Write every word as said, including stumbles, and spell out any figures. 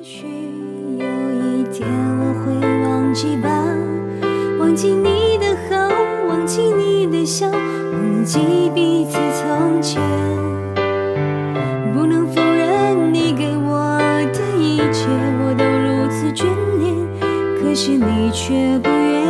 许有一天我会忘记吧，忘记你的好，忘记你的笑，忘记彼此从前。不能否认你给我的一切，我都如此眷恋，可是你却不愿